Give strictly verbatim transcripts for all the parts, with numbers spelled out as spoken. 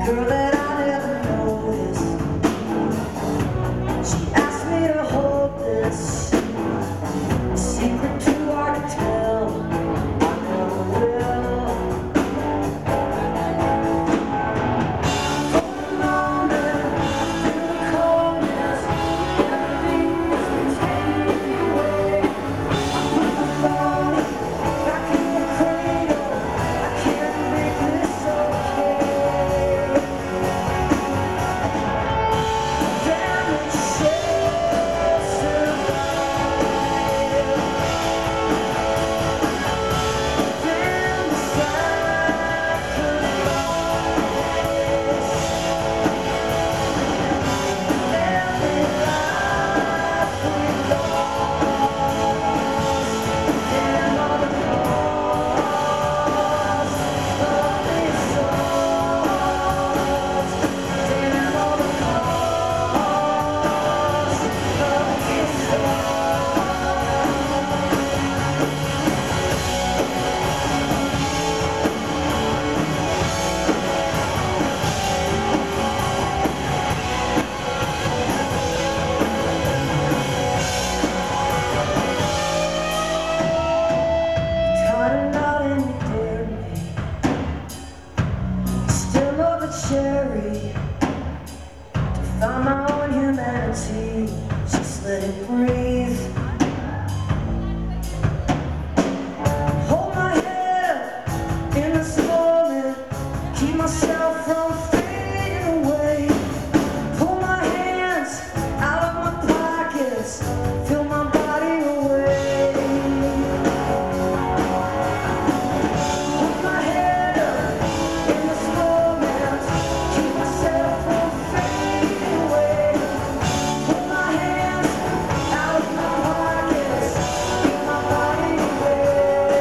girl that I never noticed. She asked me to hold this secret too hard to tell. I never will. For a moment, through the coldness, everything was pretending away. I put my body back in the cradle. I can't make this okay. Damn it, she'll survive. Damn the sacrifice. Every life we lost. Damn all the cost of these souls. Damn all the cost of these souls. Tied a knot and you dared me. Still love a cherry. To find my own humanity, just let it breathe. Hold my head in this moment. Keep myself from fading away. Pull my hands out of my pockets. Fill my body away. Hold my head up in this moment. Keep myself from fading away. Pull my hands out of my pockets. Fill my body away.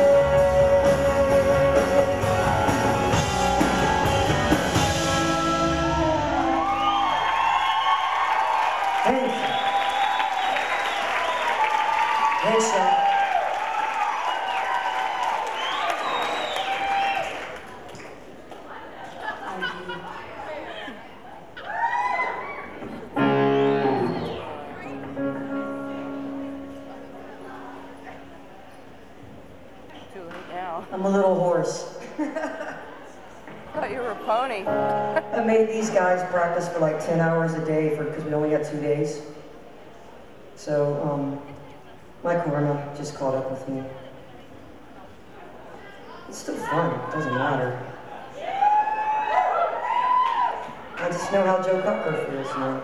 Thanks. Thanks, sir. Too late now. I'm a little hoarse. I thought you were a pony. I made these guys practice for like ten hours a day for because we only got two days. So um, my karma just caught up with me. It's still fun. It doesn't matter. I just know how Joe Cocker feels now.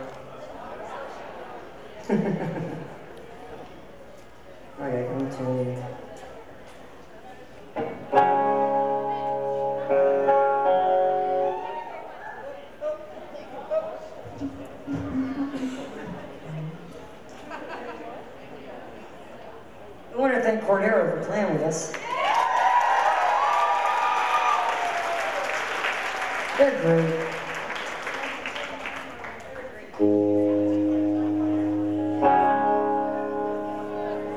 Okay, I'm tuning. I want to thank Cordero for playing with us. They're great.